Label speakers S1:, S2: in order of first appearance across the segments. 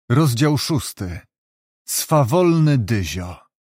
S1: Rozdział 6. Swawolny Dyzio.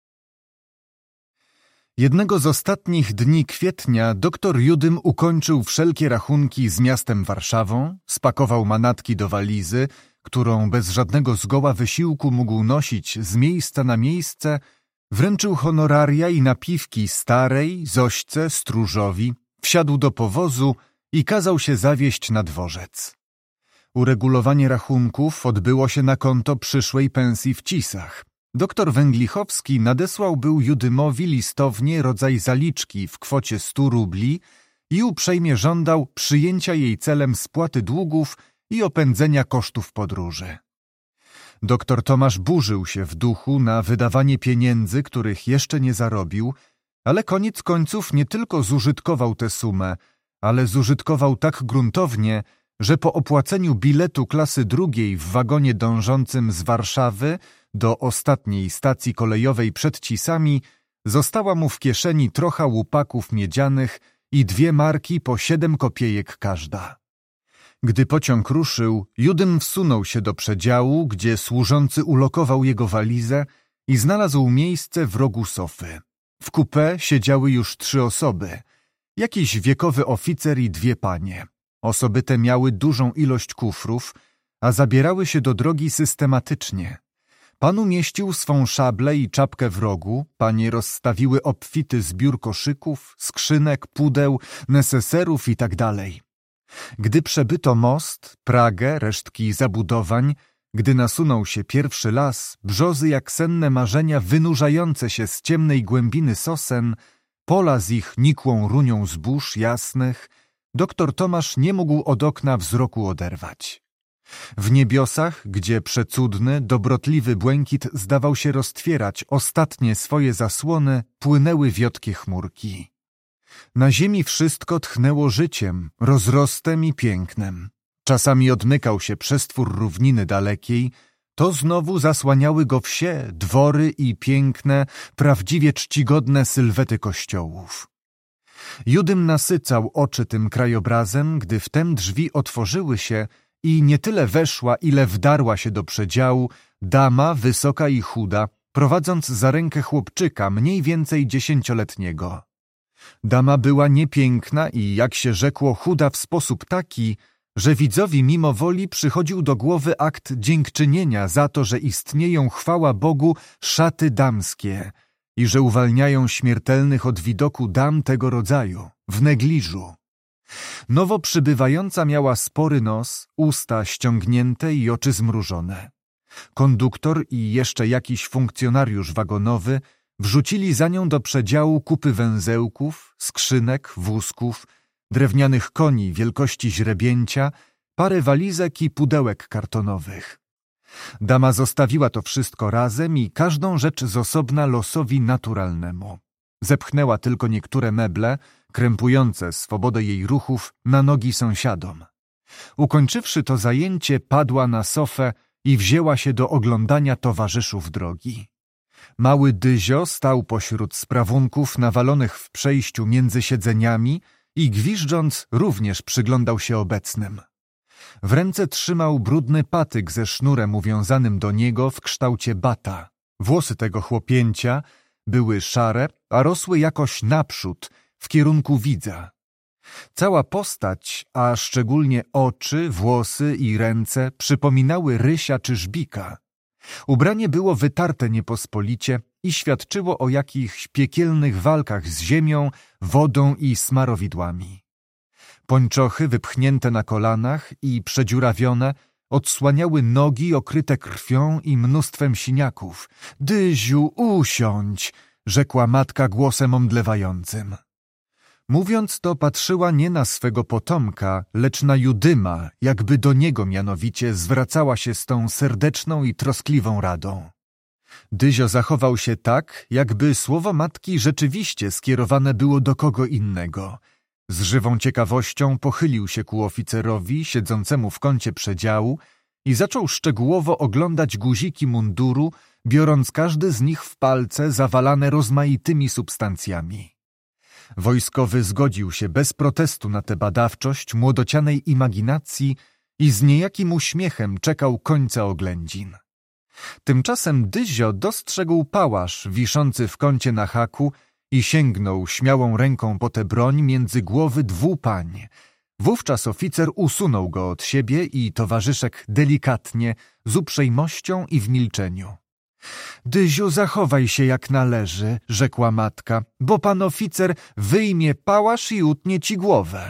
S1: Jednego z ostatnich dni kwietnia doktor Judym ukończył wszelkie rachunki z miastem Warszawą, spakował manatki do walizy, którą bez żadnego zgoła wysiłku mógł nosić z miejsca na miejsce, wręczył honoraria i napiwki Starej, Zośce, Stróżowi, wsiadł do powozu i kazał się zawieźć na dworzec. Uregulowanie rachunków odbyło się na konto przyszłej pensji w Cisach. Doktor Węglichowski nadesłał był Judymowi listownie rodzaj zaliczki w kwocie 100 rubli i uprzejmie żądał przyjęcia jej celem spłaty długów i opędzenia kosztów podróży. Doktor Tomasz burzył się w duchu na wydawanie pieniędzy, których jeszcze nie zarobił, ale koniec końców nie tylko zużytkował tę sumę, ale zużytkował tak gruntownie, że po opłaceniu biletu klasy drugiej w wagonie dążącym z Warszawy do ostatniej stacji kolejowej przed Cisami została mu w kieszeni trocha łupaków miedzianych i 2 marki po 7 kopiejek każda. Gdy pociąg ruszył, Judym wsunął się do przedziału, gdzie służący ulokował jego walizę i znalazł miejsce w rogu sofy. W kupé siedziały już 3 osoby. Jakiś wiekowy oficer i 2 panie. Osoby te miały dużą ilość kufrów, a zabierały się do drogi systematycznie. Pan umieścił swą szablę i czapkę w rogu, panie rozstawiły obfity zbiór koszyków, skrzynek, pudeł, neseserów itd. Gdy przebyto most, Pragę, resztki zabudowań, gdy nasunął się pierwszy las, brzozy jak senne marzenia wynurzające się z ciemnej głębiny sosen, pola z ich nikłą runią zbóż jasnych, doktor Tomasz nie mógł od okna wzroku oderwać. W niebiosach, gdzie przecudny, dobrotliwy błękit zdawał się roztwierać ostatnie swoje zasłony, płynęły wiotkie chmurki. Na ziemi wszystko tchnęło życiem, rozrostem i pięknem. Czasami odmykał się przestwór równiny dalekiej, to znowu zasłaniały go wsie, dwory i piękne, prawdziwie czcigodne sylwety kościołów. Judym nasycał oczy tym krajobrazem, gdy wtem drzwi otworzyły się i nie tyle weszła, ile wdarła się do przedziału dama wysoka i chuda, prowadząc za rękę chłopczyka mniej więcej 10-letniego. Dama była niepiękna i, jak się rzekło, chuda w sposób taki, że widzowi mimo woli przychodził do głowy akt dziękczynienia za to, że istnieją, chwała Bogu, szaty damskie i że uwalniają śmiertelnych od widoku dam tego rodzaju, w negliżu. Nowo przybywająca miała spory nos, usta ściągnięte i oczy zmrużone. Konduktor i jeszcze jakiś funkcjonariusz wagonowy wrzucili za nią do przedziału kupy węzełków, skrzynek, wózków, drewnianych koni wielkości źrebięcia, parę walizek i pudełek kartonowych. Dama zostawiła to wszystko razem i każdą rzecz z osobna losowi naturalnemu. Zepchnęła tylko niektóre meble, krępujące swobodę jej ruchów, na nogi sąsiadom. Ukończywszy to zajęcie, padła na sofę i wzięła się do oglądania towarzyszów drogi. Mały Dyzio stał pośród sprawunków nawalonych w przejściu między siedzeniami i gwiżdżąc również przyglądał się obecnym. W ręce trzymał brudny patyk ze sznurem uwiązanym do niego w kształcie bata. Włosy tego chłopięcia były szare, a rosły jakoś naprzód, w kierunku widza. Cała postać, a szczególnie oczy, włosy i ręce przypominały rysia czy żbika. Ubranie było wytarte niepospolicie i świadczyło o jakichś piekielnych walkach z ziemią, wodą i smarowidłami. Pończochy wypchnięte na kolanach i przedziurawione odsłaniały nogi okryte krwią i mnóstwem siniaków. — Dyziu, usiądź! — rzekła matka głosem omdlewającym. Mówiąc to, patrzyła nie na swego potomka, lecz na Judyma, jakby do niego mianowicie zwracała się z tą serdeczną i troskliwą radą. Dyzio zachował się tak, jakby słowo matki rzeczywiście skierowane było do kogo innego. Z żywą ciekawością pochylił się ku oficerowi siedzącemu w kącie przedziału i zaczął szczegółowo oglądać guziki munduru, biorąc każdy z nich w palce zawalane rozmaitymi substancjami. Wojskowy zgodził się bez protestu na tę badawczość młodocianej imaginacji i z niejakim uśmiechem czekał końca oględzin. Tymczasem Dyzio dostrzegł pałasz wiszący w kącie na haku i sięgnął śmiałą ręką po tę broń między głowy 2 pań. Wówczas oficer usunął go od siebie i towarzyszek delikatnie, z uprzejmością i w milczeniu. Dyziu, zachowaj się jak należy, rzekła matka, bo pan oficer wyjmie pałasz i utnie ci głowę.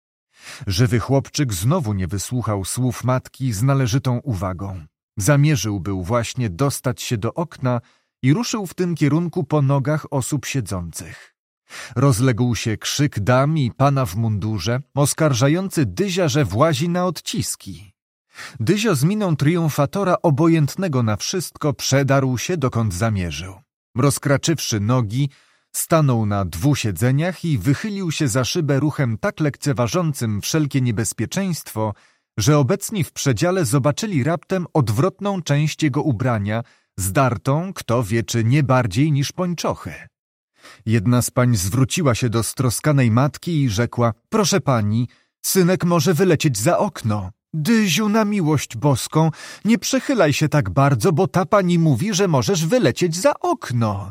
S1: Żywy chłopczyk znowu nie wysłuchał słów matki z należytą uwagą. Zamierzył był właśnie dostać się do okna i ruszył w tym kierunku po nogach osób siedzących. Rozległ się krzyk dam i pana w mundurze, oskarżający Dyzia, że włazi na odciski. Dyzio z miną triumfatora obojętnego na wszystko przedarł się, dokąd zamierzył. Rozkraczywszy nogi, stanął na 2 siedzeniach i wychylił się za szybę ruchem tak lekceważącym wszelkie niebezpieczeństwo, że obecni w przedziale zobaczyli raptem odwrotną część jego ubrania, zdartą, kto wie, czy nie bardziej niż pończochy. Jedna z pań zwróciła się do stroskanej matki i rzekła: proszę pani, synek może wylecieć za okno. Dyziu, na miłość boską, nie przechylaj się tak bardzo, bo ta pani mówi, że możesz wylecieć za okno.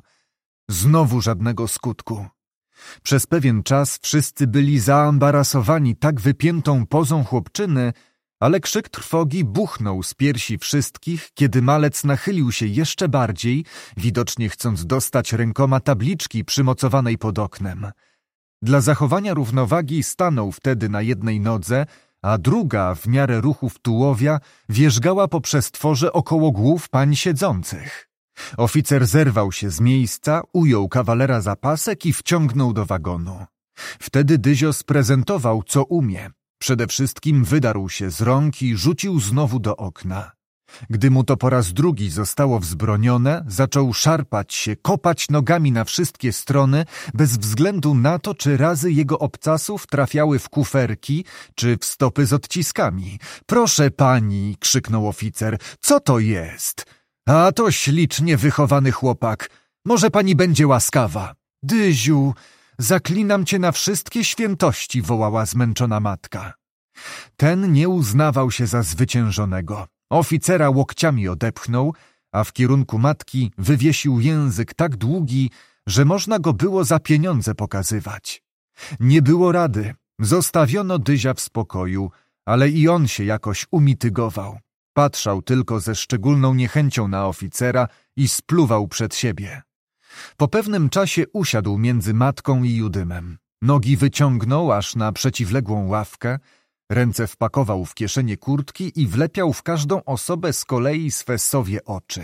S1: Znowu żadnego skutku. Przez pewien czas wszyscy byli zaambarasowani tak wypiętą pozą chłopczyny, ale krzyk trwogi buchnął z piersi wszystkich, kiedy malec nachylił się jeszcze bardziej, widocznie chcąc dostać rękoma tabliczki przymocowanej pod oknem. Dla zachowania równowagi stanął wtedy na jednej nodze, a druga, w miarę ruchów tułowia, wierzgała po przestworze około głów pań siedzących. Oficer zerwał się z miejsca, ujął kawalera za pasek i wciągnął do wagonu. Wtedy Dyzio sprezentował, co umie. Przede wszystkim wydarł się z rąk i rzucił znowu do okna. Gdy mu to po raz drugi zostało wzbronione, zaczął szarpać się, kopać nogami na wszystkie strony, bez względu na to, czy razy jego obcasów trafiały w kuferki, czy w stopy z odciskami. Proszę pani, krzyknął oficer, co to jest? A to ślicznie wychowany chłopak. Może pani będzie łaskawa. Dyziu, zaklinam cię na wszystkie świętości, wołała zmęczona matka. Ten nie uznawał się za zwyciężonego. Oficera łokciami odepchnął, a w kierunku matki wywiesił język tak długi, że można go było za pieniądze pokazywać. Nie było rady. Zostawiono Dyzia w spokoju, ale i on się jakoś umitygował. Patrzał tylko ze szczególną niechęcią na oficera i spluwał przed siebie. Po pewnym czasie usiadł między matką i Judymem. Nogi wyciągnął aż na przeciwległą ławkę, ręce wpakował w kieszenie kurtki i wlepiał w każdą osobę z kolei swe sowie oczy.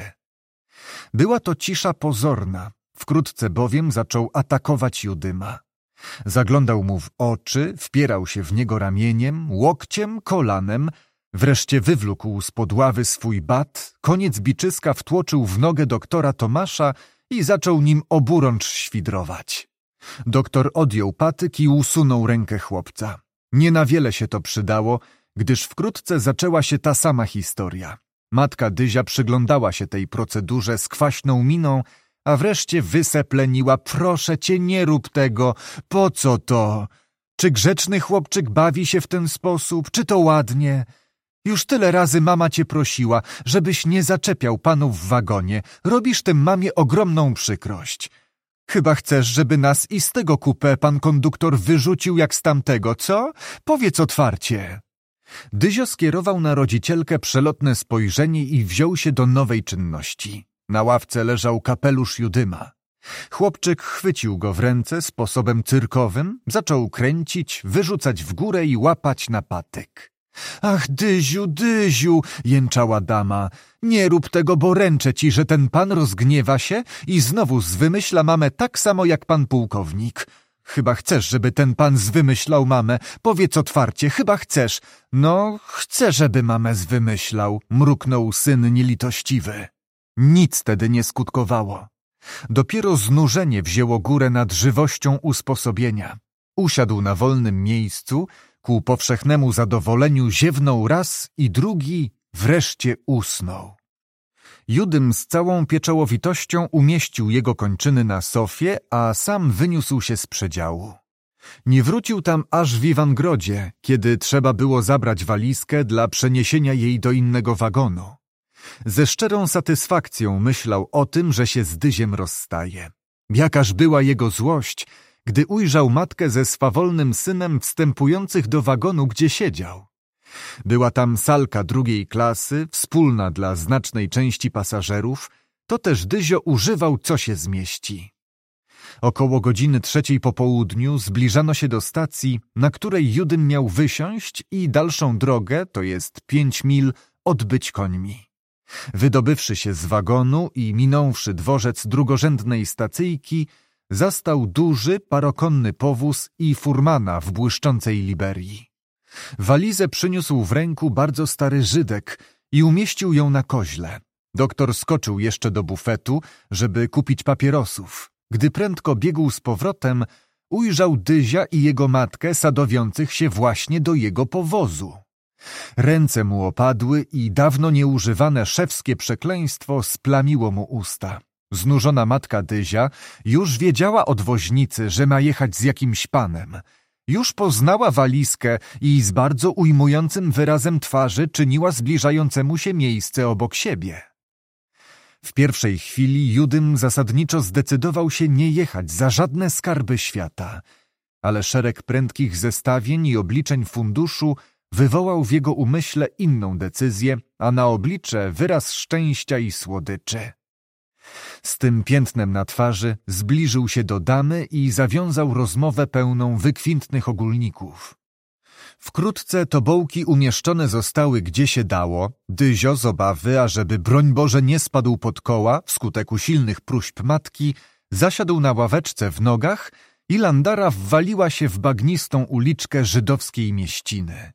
S1: Była to cisza pozorna, wkrótce bowiem zaczął atakować Judyma. Zaglądał mu w oczy, wpierał się w niego ramieniem, łokciem, kolanem, wreszcie wywlókł spod ławy swój bat, koniec biczyska wtłoczył w nogę doktora Tomasza i zaczął nim oburącz świdrować. Doktor odjął patyk i usunął rękę chłopca. Nie na wiele się to przydało, gdyż wkrótce zaczęła się ta sama historia. Matka Dyzia przyglądała się tej procedurze z kwaśną miną, a wreszcie wysepleniła: proszę cię, nie rób tego, po co to? Czy grzeczny chłopczyk bawi się w ten sposób, czy to ładnie? Już tyle razy mama cię prosiła, żebyś nie zaczepiał panów w wagonie. Robisz tym mamie ogromną przykrość. Chyba chcesz, żeby nas i z tego coupé pan konduktor wyrzucił jak z tamtego, co? Powiedz otwarcie. Dyzio skierował na rodzicielkę przelotne spojrzenie i wziął się do nowej czynności. Na ławce leżał kapelusz Judyma. Chłopczyk chwycił go w ręce sposobem cyrkowym, zaczął kręcić, wyrzucać w górę i łapać na patyk. Ach, Dyziu, Dyziu, jęczała dama, nie rób tego, bo ręczę ci, że ten pan rozgniewa się i znowu zwymyśla mamę tak samo jak pan pułkownik. Chyba chcesz, żeby ten pan zwymyślał mamę? Powiedz otwarcie, chyba chcesz. No, chcę, żeby mamę zwymyślał, mruknął syn nielitościwy. Nic tedy nie skutkowało. Dopiero znużenie wzięło górę nad żywością usposobienia. Usiadł na wolnym miejscu, ku powszechnemu zadowoleniu ziewnął raz i drugi, wreszcie usnął. Judym z całą pieczołowitością umieścił jego kończyny na sofie, a sam wyniósł się z przedziału. Nie wrócił tam aż w Iwangrodzie, kiedy trzeba było zabrać walizkę dla przeniesienia jej do innego wagonu. Ze szczerą satysfakcją myślał o tym, że się z Dyziem rozstaje. Jakaż była jego złość, gdy ujrzał matkę ze swawolnym synem wstępujących do wagonu, gdzie siedział. Była tam salka drugiej klasy, wspólna dla znacznej części pasażerów, to też Dyzio używał, co się zmieści. Około godziny 3 po południu zbliżano się do stacji, na której Judym miał wysiąść i dalszą drogę, to jest 5 mil, odbyć końmi. Wydobywszy się z wagonu i minąwszy dworzec drugorzędnej stacyjki, zastał duży, parokonny powóz i furmana w błyszczącej liberii. Walizę przyniósł w ręku bardzo stary Żydek i umieścił ją na koźle. Doktor skoczył jeszcze do bufetu, żeby kupić papierosów. Gdy prędko biegł z powrotem, ujrzał Dyzia i jego matkę sadowiących się właśnie do jego powozu. Ręce mu opadły i dawno nieużywane szewskie przekleństwo splamiło mu usta. Znużona matka Dyzia już wiedziała od woźnicy, że ma jechać z jakimś panem. Już poznała walizkę i z bardzo ujmującym wyrazem twarzy czyniła zbliżającemu się miejsce obok siebie. W pierwszej chwili Judym zasadniczo zdecydował się nie jechać za żadne skarby świata, ale szereg prędkich zestawień i obliczeń funduszu wywołał w jego umyśle inną decyzję, a na oblicze wyraz szczęścia i słodyczy. Z tym piętnem na twarzy zbliżył się do damy i zawiązał rozmowę pełną wykwintnych ogólników. Wkrótce tobołki umieszczone zostały gdzie się dało. Dyzio z obawy, ażeby broń Boże nie spadł pod koła wskutek usilnych próśb matki, zasiadł na ławeczce w nogach i landara wwaliła się w bagnistą uliczkę żydowskiej mieściny.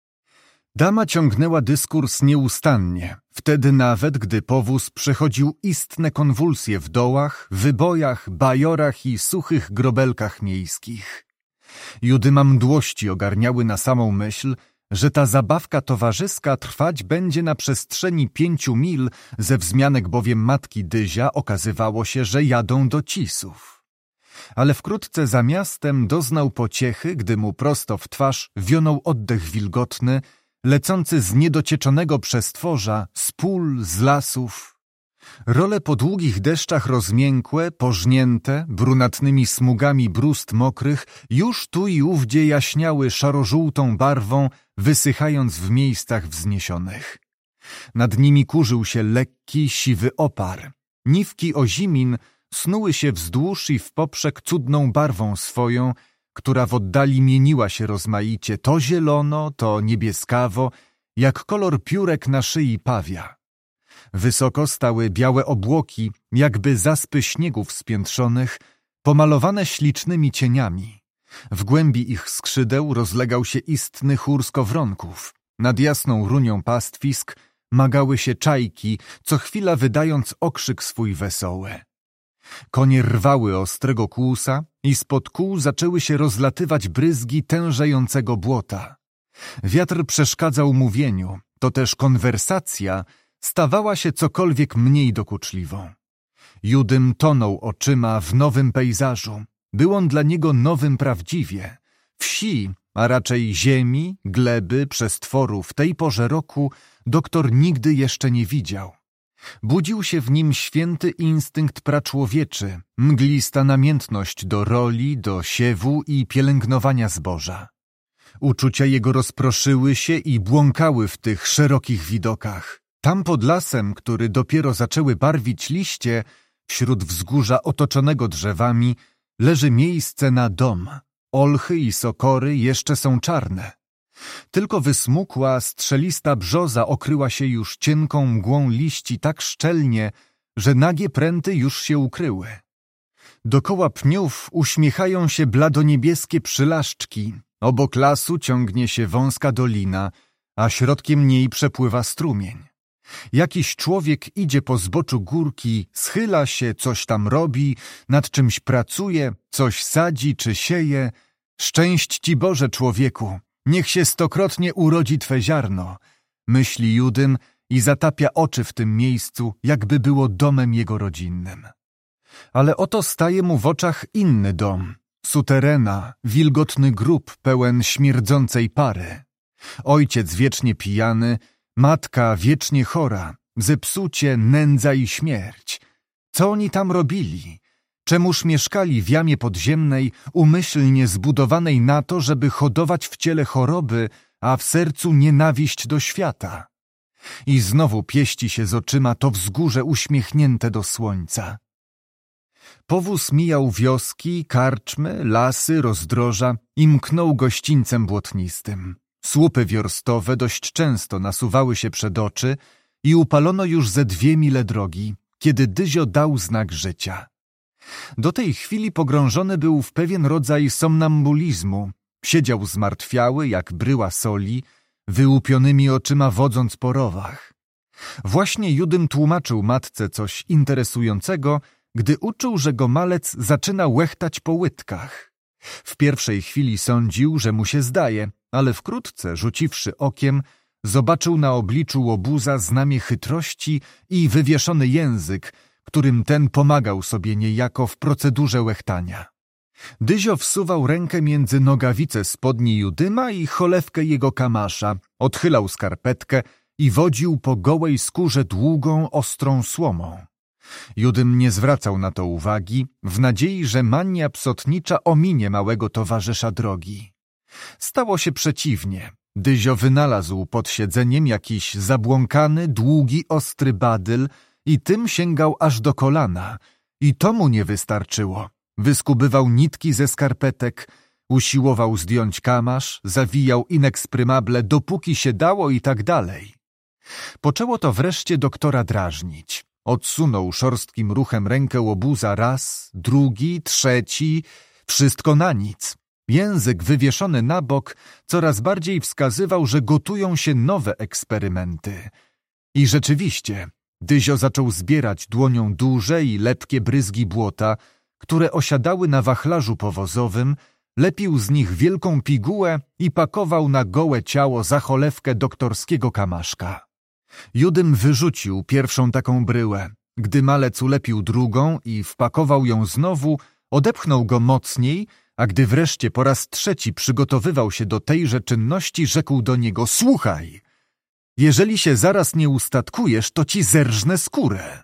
S1: Dama ciągnęła dyskurs nieustannie, wtedy nawet, gdy powóz przechodził istne konwulsje w dołach, wybojach, bajorach i suchych grobelkach miejskich. Judyma mdłości ogarniały na samą myśl, że ta zabawka towarzyska trwać będzie na przestrzeni 5 mil, ze wzmianek bowiem matki Dyzia okazywało się, że jadą do Cisów. Ale wkrótce za miastem doznał pociechy, gdy mu prosto w twarz wionął oddech wilgotny, lecący z niedocieczonego przestworza, z pól, z lasów. Role po długich deszczach rozmiękłe, pożnięte, brunatnymi smugami brust mokrych, już tu i ówdzie jaśniały szaro-żółtą barwą, wysychając w miejscach wzniesionych. Nad nimi kurzył się lekki, siwy opar. Niwki ozimin snuły się wzdłuż i w poprzek cudną barwą swoją, która w oddali mieniła się rozmaicie, to zielono, to niebieskawo, jak kolor piórek na szyi pawia. Wysoko stały białe obłoki, jakby zaspy śniegów spiętrzonych, pomalowane ślicznymi cieniami. W głębi ich skrzydeł rozlegał się istny chór skowronków. Nad jasną runią pastwisk magały się czajki, co chwila wydając okrzyk swój wesoły. Konie rwały ostrego kłusa i spod kół zaczęły się rozlatywać bryzgi tężejącego błota. Wiatr przeszkadzał mówieniu, to też konwersacja stawała się cokolwiek mniej dokuczliwą. Judym tonął oczyma w nowym pejzażu. Był on dla niego nowym prawdziwie. Wsi, a raczej ziemi, gleby, przestworu w tej porze roku doktor nigdy jeszcze nie widział. Budził się w nim święty instynkt praczłowieczy, mglista namiętność do roli, do siewu i pielęgnowania zboża. Uczucia jego rozproszyły się i błąkały w tych szerokich widokach. Tam pod lasem, który dopiero zaczęły barwić liście, wśród wzgórza otoczonego drzewami, leży miejsce na dom. Olchy i sokory jeszcze są czarne. Tylko wysmukła, strzelista brzoza okryła się już cienką mgłą liści tak szczelnie, że nagie pręty już się ukryły. Dokoła pniów uśmiechają się bladoniebieskie przylaszczki. Obok lasu ciągnie się wąska dolina, a środkiem niej przepływa strumień. Jakiś człowiek idzie po zboczu górki, schyla się, coś tam robi, nad czymś pracuje, coś sadzi czy sieje. Szczęść ci Boże, człowieku! Niech się stokrotnie urodzi twe ziarno, myśli Judym i zatapia oczy w tym miejscu, jakby było domem jego rodzinnym. Ale oto staje mu w oczach inny dom, suterena, wilgotny grób pełen śmierdzącej pary. Ojciec wiecznie pijany, matka wiecznie chora, zepsucie, nędza i śmierć. Co oni tam robili? Czemuż mieszkali w jamie podziemnej, umyślnie zbudowanej na to, żeby hodować w ciele choroby, a w sercu nienawiść do świata? I znowu pieści się z oczyma to wzgórze uśmiechnięte do słońca. Powóz mijał wioski, karczmy, lasy, rozdroża i mknął gościńcem błotnistym. Słupy wiorstowe dość często nasuwały się przed oczy i upalono już ze 2 mile drogi, kiedy Dyzio dał znak życia. Do tej chwili pogrążony był w pewien rodzaj somnambulizmu. Siedział zmartwiały jak bryła soli, wyłupionymi oczyma wodząc po rowach. Właśnie Judym tłumaczył matce coś interesującego, gdy uczuł, że go malec zaczyna łechtać po łydkach. W pierwszej chwili sądził, że mu się zdaje, ale wkrótce, rzuciwszy okiem, zobaczył na obliczu łobuza znamie chytrości i wywieszony język, którym ten pomagał sobie niejako w procedurze łechtania. Dyzio wsuwał rękę między nogawice spodni Judyma i cholewkę jego kamasza, odchylał skarpetkę i wodził po gołej skórze długą, ostrą słomą. Judym nie zwracał na to uwagi, w nadziei, że mania psotnicza ominie małego towarzysza drogi. Stało się przeciwnie. Dyzio wynalazł pod siedzeniem jakiś zabłąkany, długi, ostry badyl i tym sięgał aż do kolana. I to mu nie wystarczyło. Wyskubywał nitki ze skarpetek, usiłował zdjąć kamasz, zawijał inexprymable, dopóki się dało i tak dalej. Poczęło to wreszcie doktora drażnić. Odsunął szorstkim ruchem rękę łobuza raz, drugi, trzeci, wszystko na nic. Język wywieszony na bok coraz bardziej wskazywał, że gotują się nowe eksperymenty. I rzeczywiście, Dyzio zaczął zbierać dłonią duże i lepkie bryzgi błota, które osiadały na wachlarzu powozowym, lepił z nich wielką pigułę i pakował na gołe ciało za cholewkę doktorskiego kamaszka. Judym wyrzucił pierwszą taką bryłę. Gdy malec ulepił drugą i wpakował ją znowu, odepchnął go mocniej, a gdy wreszcie po raz trzeci przygotowywał się do tejże czynności, rzekł do niego: słuchaj, jeżeli się zaraz nie ustatkujesz, to ci zerżnę skórę.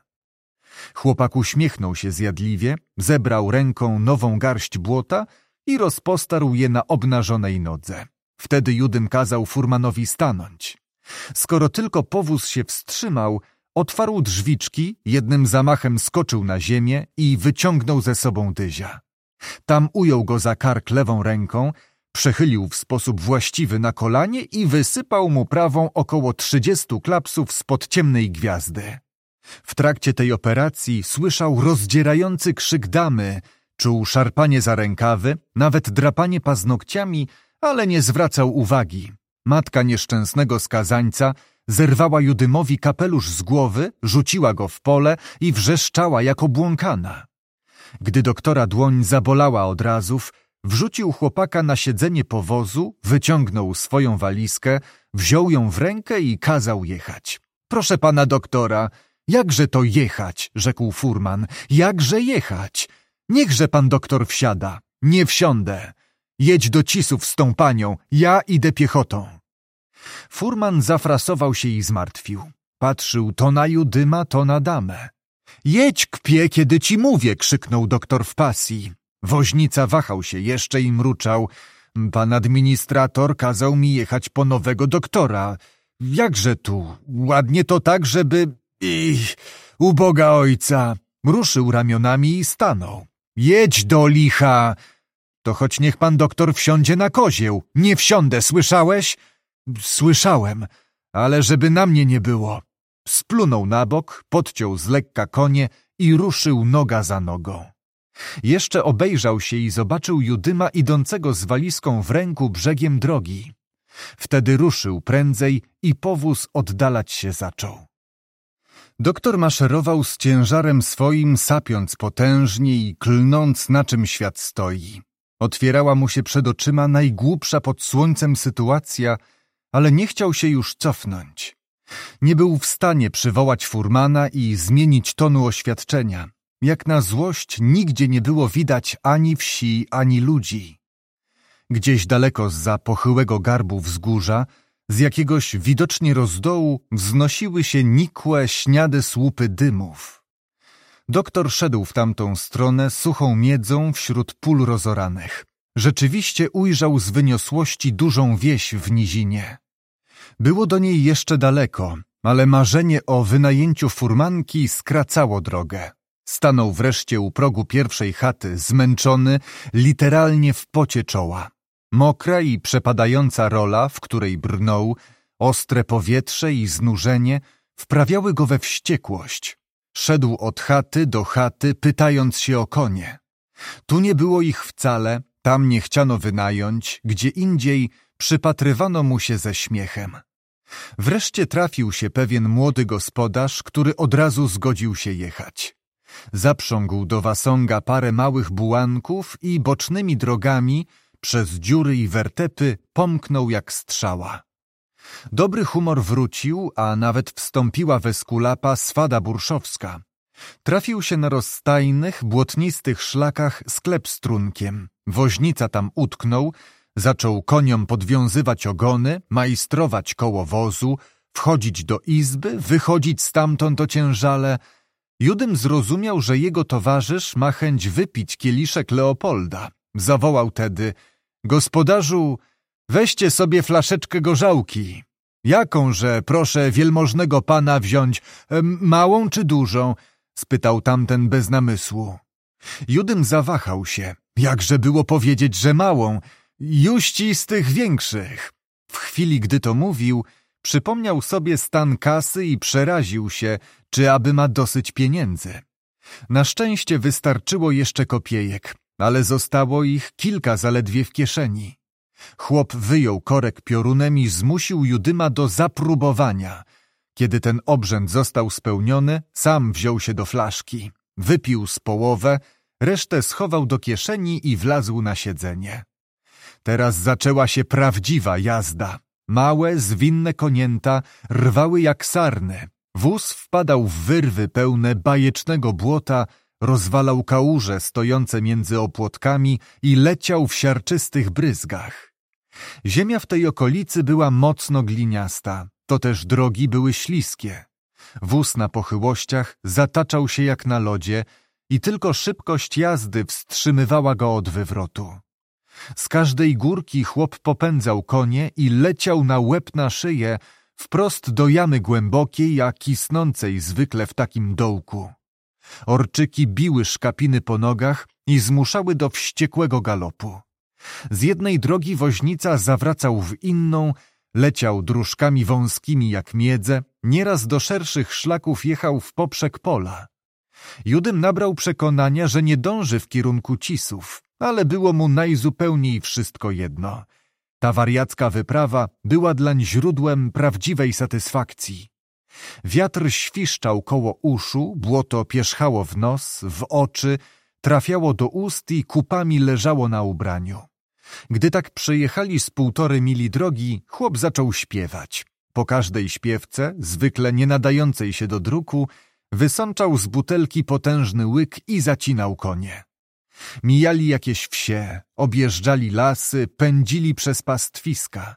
S1: Chłopak uśmiechnął się zjadliwie, zebrał ręką nową garść błota i rozpostarł je na obnażonej nodze. Wtedy Judym kazał furmanowi stanąć. Skoro tylko powóz się wstrzymał, otwarł drzwiczki, jednym zamachem skoczył na ziemię i wyciągnął ze sobą Dyzia. Tam ujął go za kark lewą ręką, przechylił w sposób właściwy na kolanie i wysypał mu prawą około 30 klapsów spod ciemnej gwiazdy. W trakcie tej operacji słyszał rozdzierający krzyk damy, czuł szarpanie za rękawy, nawet drapanie paznokciami, ale nie zwracał uwagi. Matka nieszczęsnego skazańca zerwała Judymowi kapelusz z głowy, rzuciła go w pole i wrzeszczała jak obłąkana. Gdy doktora dłoń zabolała od razów, wrzucił chłopaka na siedzenie powozu, wyciągnął swoją walizkę, wziął ją w rękę i kazał jechać. Proszę pana doktora, jakże to jechać, rzekł furman, jakże jechać? Niechże pan doktor wsiada. Nie wsiądę. Jedź do Cisów z tą panią, ja idę piechotą. Furman zafrasował się i zmartwił. Patrzył to na Judyma, to na damę. Jedź, kpie, kiedy ci mówię, krzyknął doktor w pasji. Woźnica wahał się jeszcze i mruczał. Pan administrator kazał mi jechać po nowego doktora. Jakże tu? Ładnie to tak, żeby... uboga ojca. Ruszył ramionami i stanął. Jedź do licha. To choć niech pan doktor wsiądzie na kozieł. Nie wsiądę, słyszałeś? Słyszałem, ale żeby na mnie nie było. Splunął na bok, podciął z lekka konie i ruszył noga za nogą. Jeszcze obejrzał się i zobaczył Judyma idącego z walizką w ręku brzegiem drogi. Wtedy ruszył prędzej i powóz oddalać się zaczął. Doktor maszerował z ciężarem swoim, sapiąc potężnie i klnąc, na czym świat stoi. Otwierała mu się przed oczyma najgłupsza pod słońcem sytuacja, ale nie chciał się już cofnąć. Nie był w stanie przywołać furmana i zmienić tonu oświadczenia. Jak na złość nigdzie nie było widać ani wsi, ani ludzi. Gdzieś daleko zza pochyłego garbu wzgórza Z jakiegoś widocznie rozdołu wznosiły się nikłe, śniade słupy dymów. Doktor szedł w tamtą stronę suchą miedzą wśród pól rozoranych. Rzeczywiście ujrzał z wyniosłości dużą wieś w nizinie. Było do niej jeszcze daleko, ale marzenie o wynajęciu furmanki skracało drogę. Stanął wreszcie u progu pierwszej chaty, zmęczony, literalnie w pocie czoła. Mokra i przepadająca rola, w której brnął, ostre powietrze i znużenie wprawiały go we wściekłość. Szedł od chaty do chaty, pytając się o konie. Tu nie było ich wcale, tam nie chciano wynająć, gdzie indziej przypatrywano mu się ze śmiechem. Wreszcie trafił się pewien młody gospodarz, który od razu zgodził się jechać. Zaprzągł do wasonga parę małych bułanków i bocznymi drogami przez dziury i wertepy pomknął jak strzała. Dobry humor wrócił, a nawet wstąpiła w eskulapa swada burszowska. Trafił się na rozstajnych, błotnistych szlakach sklep z trunkiem. Woźnica tam utknął, zaczął koniom podwiązywać ogony, majstrować koło wozu, wchodzić do izby, wychodzić stamtąd ociężale. Judym zrozumiał, że jego towarzysz ma chęć wypić kieliszek Leopolda. Zawołał tedy: gospodarzu, weźcie sobie flaszeczkę gorzałki. Jakąże, proszę wielmożnego pana wziąć, małą czy dużą? Spytał tamten bez namysłu. Judym zawahał się. Jakże było powiedzieć, że małą? Juści z tych większych. W chwili, gdy to mówił, przypomniał sobie stan kasy i przeraził się, czy aby ma dosyć pieniędzy. Na szczęście wystarczyło jeszcze kopiejek, ale zostało ich kilka zaledwie w kieszeni. Chłop wyjął korek piorunem i zmusił Judyma do zapróbowania. Kiedy ten obrzęd został spełniony, sam wziął się do flaszki. Wypił z połowę, resztę schował do kieszeni i wlazł na siedzenie. Teraz zaczęła się prawdziwa jazda. Małe, zwinne konięta rwały jak sarny. Wóz wpadał w wyrwy pełne bajecznego błota, rozwalał kałuże stojące między opłotkami i leciał w siarczystych bryzgach. Ziemia w tej okolicy była mocno gliniasta, to też drogi były śliskie. Wóz na pochyłościach zataczał się jak na lodzie i tylko szybkość jazdy wstrzymywała go od wywrotu. Z każdej górki chłop popędzał konie i leciał na łeb na szyję, wprost do jamy głębokiej, a kisnącej zwykle w takim dołku. Orczyki biły szkapiny po nogach i zmuszały do wściekłego galopu. Z jednej drogi woźnica zawracał w inną, leciał dróżkami wąskimi jak miedze, nieraz do szerszych szlaków jechał w poprzek pola. Judym nabrał przekonania, że nie dąży w kierunku Cisów, ale było mu najzupełniej wszystko jedno. Ta wariacka wyprawa była dlań źródłem prawdziwej satysfakcji. Wiatr świszczał koło uszu, błoto pierzchało w nos, w oczy, trafiało do ust i kupami leżało na ubraniu. Gdy tak przejechali z 1,5 mili drogi, chłop zaczął śpiewać. Po każdej śpiewce, zwykle nie nadającej się do druku, wysączał z butelki potężny łyk i zacinał konie. Mijali jakieś wsie, objeżdżali lasy, pędzili przez pastwiska.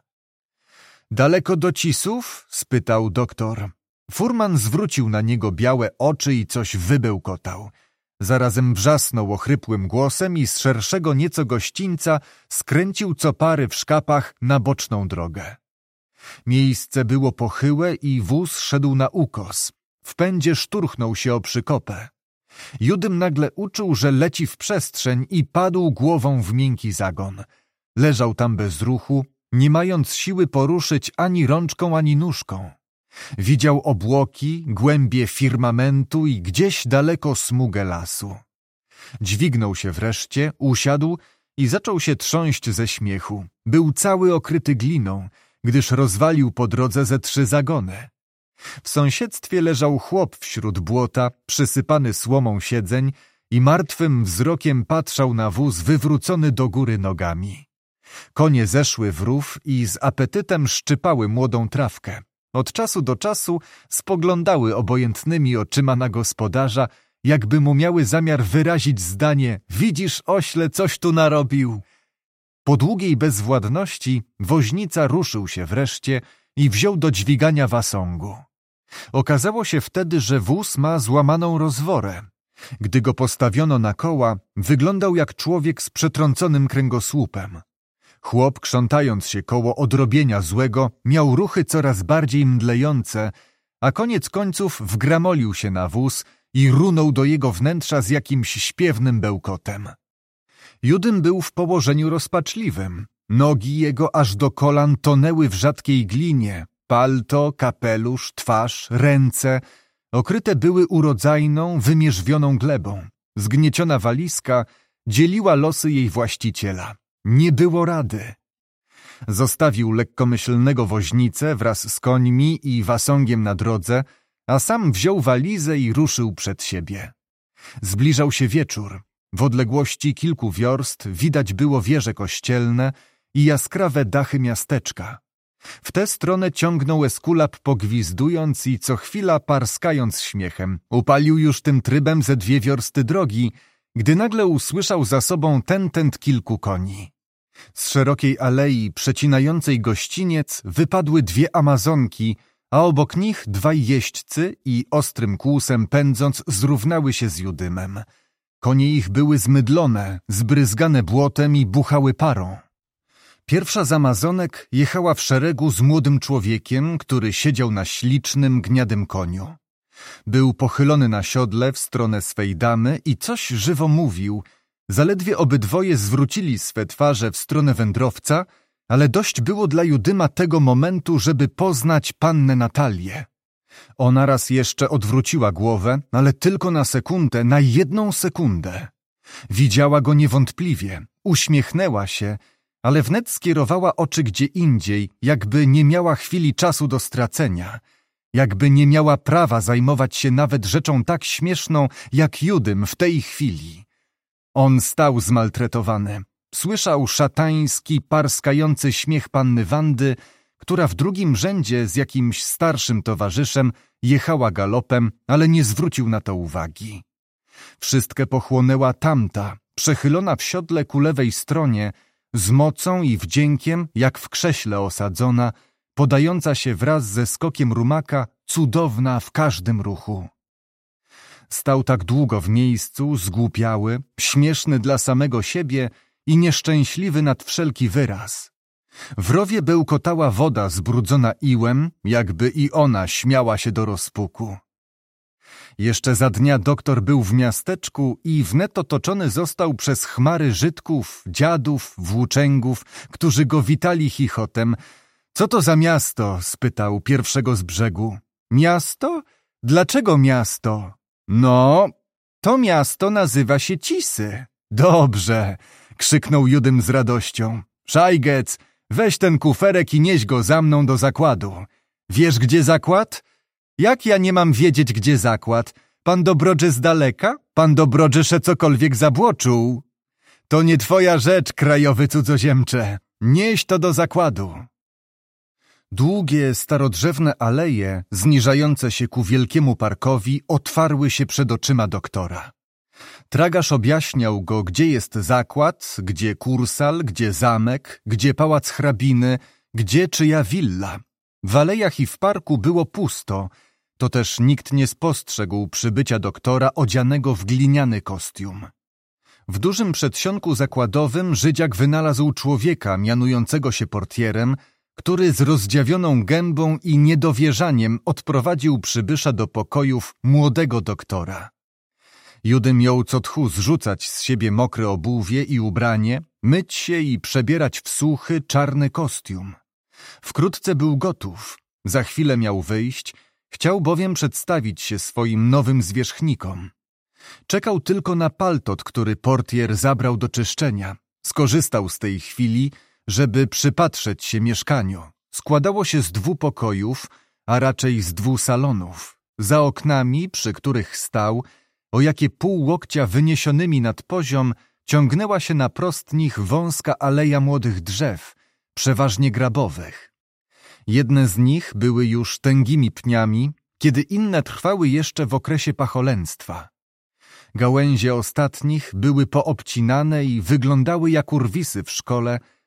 S1: Daleko do Cisów? Spytał doktor. Furman zwrócił na niego białe oczy i coś wybełkotał. Zarazem wrzasnął ochrypłym głosem i z szerszego nieco gościńca skręcił co pary w szkapach na boczną drogę. Miejsce było pochyłe i wóz szedł na ukos. W pędzie szturchnął się o przykopę. Judym nagle uczuł, że leci w przestrzeń i padł głową w miękki zagon. Leżał tam bez ruchu, nie mając siły poruszyć ani rączką, ani nóżką. Widział obłoki, głębie firmamentu i gdzieś daleko smugę lasu. Dźwignął się wreszcie, usiadł i zaczął się trząść ze śmiechu. Był cały okryty gliną, gdyż rozwalił po drodze ze 3 zagony. W sąsiedztwie leżał chłop wśród błota, przysypany słomą siedzeń i martwym wzrokiem patrzał na wóz wywrócony do góry nogami. Konie zeszły w rów i z apetytem szczypały młodą trawkę. Od czasu do czasu spoglądały obojętnymi oczyma na gospodarza, jakby mu miały zamiar wyrazić zdanie: widzisz, ośle, coś tu narobił. Po długiej bezwładności woźnica ruszył się wreszcie i wziął do dźwigania wasongu. Okazało się wtedy, że wóz ma złamaną rozworę. Gdy go postawiono na koła, wyglądał jak człowiek z przetrąconym kręgosłupem. Chłop, krzątając się koło odrobienia złego, miał ruchy coraz bardziej mdlejące, a koniec końców wgramolił się na wóz i runął do jego wnętrza z jakimś śpiewnym bełkotem. Judym był w położeniu rozpaczliwym. Nogi jego aż do kolan tonęły w rzadkiej glinie. Palto, kapelusz, twarz, ręce okryte były urodzajną, wymierzwioną glebą. Zgnieciona walizka dzieliła losy jej właściciela. Nie było rady. Zostawił lekkomyślnego woźnicę wraz z końmi i wasongiem na drodze, a sam wziął walizę i ruszył przed siebie. Zbliżał się wieczór. W odległości kilku wiorst widać było wieże kościelne i jaskrawe dachy miasteczka. W tę stronę ciągnął Eskulap pogwizdując i co chwila parskając śmiechem. Upalił już tym trybem ze 2 wiorsty drogi, gdy nagle usłyszał za sobą tentent kilku koni. Z szerokiej alei przecinającej gościniec wypadły 2 amazonki, a obok nich 2 jeźdźcy i ostrym kłusem pędząc zrównały się z Judymem. Konie ich były zmydlone, zbryzgane błotem i buchały parą. Pierwsza z amazonek jechała w szeregu z młodym człowiekiem, który siedział na ślicznym, gniadym koniu. Był pochylony na siodle w stronę swej damy i coś żywo mówił. Zaledwie obydwoje zwrócili swe twarze w stronę wędrowca, ale dość było dla Judyma tego momentu, żeby poznać pannę Natalię. Ona raz jeszcze odwróciła głowę, ale tylko na sekundę, na 1 sekundę. Widziała go niewątpliwie, uśmiechnęła się, ale wnet skierowała oczy gdzie indziej, jakby nie miała chwili czasu do stracenia, jakby nie miała prawa zajmować się nawet rzeczą tak śmieszną jak Judym w tej chwili. On stał zmaltretowany. Słyszał szatański, parskający śmiech panny Wandy, która w drugim rzędzie z jakimś starszym towarzyszem jechała galopem, ale nie zwrócił na to uwagi. Wszystkę pochłonęła tamta, przechylona w siodle ku lewej stronie, z mocą i wdziękiem, jak w krześle osadzona, podająca się wraz ze skokiem rumaka, cudowna w każdym ruchu. Stał tak długo w miejscu, zgłupiały, śmieszny dla samego siebie i nieszczęśliwy nad wszelki wyraz. W rowie bełkotała woda zbrudzona iłem, jakby i ona śmiała się do rozpuku. Jeszcze za dnia doktor był w miasteczku i wnet otoczony został przez chmary Żydków, dziadów, włóczęgów, którzy go witali chichotem. Co to za miasto? Spytał pierwszego z brzegu. Miasto? Dlaczego miasto? No, to miasto nazywa się Cisy. Dobrze, krzyknął Judym z radością. Szajgec, weź ten kuferek i nieś go za mną do zakładu. Wiesz, gdzie zakład? Jak ja nie mam wiedzieć, gdzie zakład? Pan Dobrodże z daleka? Pan Dobrodże cokolwiek zabłoczuł? To nie twoja rzecz, krajowy cudzoziemcze. Nieś to do zakładu. Długie, starodrzewne aleje, zniżające się ku wielkiemu parkowi, otwarły się przed oczyma doktora. Tragarz objaśniał go, gdzie jest zakład, gdzie kursal, gdzie zamek, gdzie pałac hrabiny, gdzie czyja willa. W alejach i w parku było pusto, to też nikt nie spostrzegł przybycia doktora odzianego w gliniany kostium. W dużym przedsionku zakładowym Żydziak wynalazł człowieka mianującego się portierem, który z rozdziawioną gębą i niedowierzaniem odprowadził przybysza do pokojów młodego doktora. Judym jął co tchu zrzucać z siebie mokre obuwie i ubranie, myć się i przebierać w suchy, czarny kostium. Wkrótce był gotów, za chwilę miał wyjść, chciał bowiem przedstawić się swoim nowym zwierzchnikom. Czekał tylko na paltot, który portier zabrał do czyszczenia. Skorzystał z tej chwili, żeby przypatrzeć się mieszkaniu. Składało się z 2 pokojów, a raczej z 2 salonów. Za oknami, przy których stał, o jakie pół łokcia wyniesionymi nad poziom, ciągnęła się naprost nich wąska aleja młodych drzew, przeważnie grabowych. Jedne z nich były już tęgimi pniami, kiedy inne trwały jeszcze w okresie pacholęctwa. Gałęzie ostatnich były poobcinane i wyglądały jak urwisy w szkole,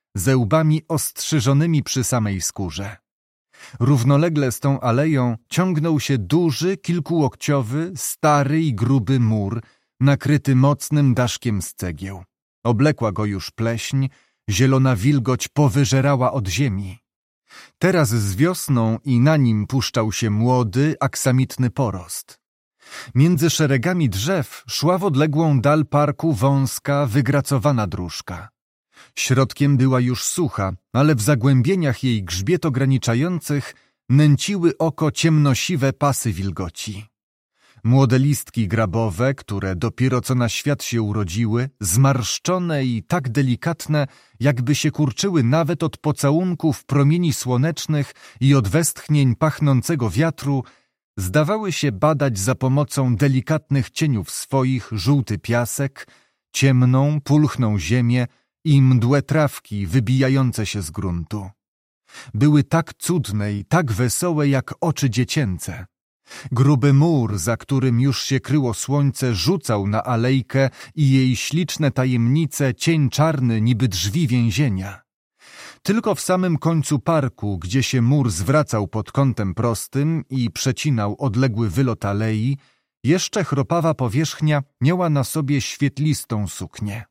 S1: ze łbami ostrzyżonymi przy samej skórze. Równolegle z tą aleją ciągnął się duży, kilkułokciowy, stary i gruby mur, nakryty mocnym daszkiem z cegieł. Oblekła go już pleśń, zielona wilgoć powyżerała od ziemi. Teraz z wiosną i na nim puszczał się młody, aksamitny porost. Między szeregami drzew szła w odległą dal parku wąska, wygracowana dróżka. Środkiem była już sucha, ale w zagłębieniach jej grzbiet ograniczających nęciły oko ciemnosiwe pasy wilgoci. Młode listki grabowe, które dopiero co na świat się urodziły, zmarszczone i tak delikatne, jakby się kurczyły nawet od pocałunków promieni słonecznych i od westchnień pachnącego wiatru, zdawały się badać za pomocą delikatnych cieniów swoich żółty piasek, ciemną, pulchną ziemię i mdłe trawki wybijające się z gruntu. Były tak cudne i tak wesołe jak oczy dziecięce. Gruby mur, za którym już się kryło słońce, rzucał na alejkę i jej śliczne tajemnice cień czarny niby drzwi więzienia. Tylko w samym końcu parku, gdzie się mur zwracał pod kątem prostym i przecinał odległy wylot alei, jeszcze chropawa powierzchnia miała na sobie świetlistą suknię.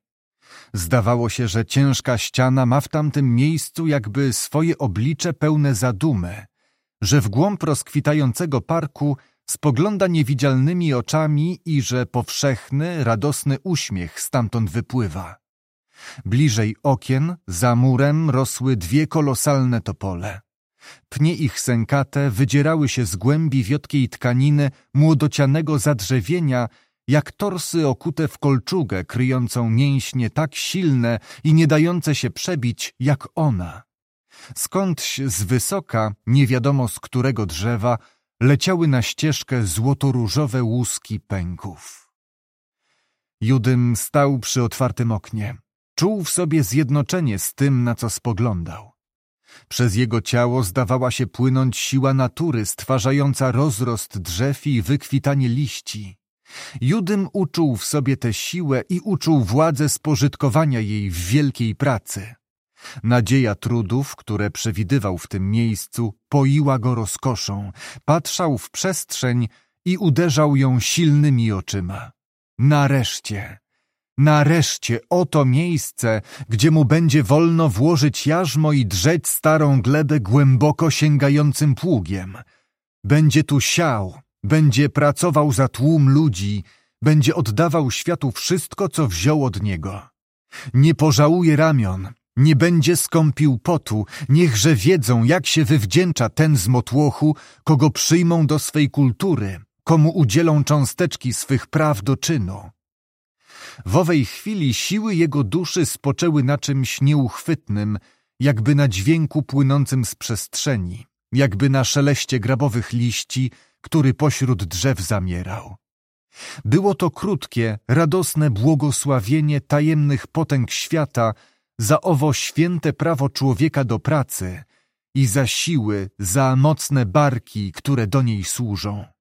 S1: Zdawało się, że ciężka ściana ma w tamtym miejscu jakby swoje oblicze pełne zadumy, że w głąb rozkwitającego parku spogląda niewidzialnymi oczami i że powszechny, radosny uśmiech stamtąd wypływa. Bliżej okien, za murem, rosły dwie kolosalne topole. Pnie ich sękate wydzierały się z głębi wiotkiej tkaniny młodocianego zadrzewienia, jak torsy okute w kolczugę kryjącą mięśnie tak silne i nie dające się przebić jak ona. Skądś z wysoka, nie wiadomo z którego drzewa, leciały na ścieżkę złotoróżowe łuski pęków. Judym stał przy otwartym oknie. Czuł w sobie zjednoczenie z tym, na co spoglądał. Przez jego ciało zdawała się płynąć siła natury stwarzająca rozrost drzew i wykwitanie liści. Judym uczuł w sobie tę siłę i uczuł władzę spożytkowania jej w wielkiej pracy. Nadzieja trudów, które przewidywał w tym miejscu, poiła go rozkoszą, patrzał w przestrzeń i uderzał ją silnymi oczyma. Nareszcie oto miejsce, gdzie mu będzie wolno włożyć jarzmo i drzeć starą glebę głęboko sięgającym pługiem. Będzie tu siał, będzie pracował za tłum ludzi, będzie oddawał światu wszystko, co wziął od niego. Nie pożałuje ramion, nie będzie skąpił potu, niechże wiedzą, jak się wywdzięcza ten z motłochu, kogo przyjmą do swej kultury, komu udzielą cząsteczki swych praw do czynu. W owej chwili siły jego duszy spoczęły na czymś nieuchwytnym, jakby na dźwięku płynącym z przestrzeni, jakby na szeleście grabowych liści, który pośród drzew zamierał. Było to krótkie, radosne błogosławienie tajemnych potęg świata za owo święte prawo człowieka do pracy i za siły, za mocne barki, które do niej służą.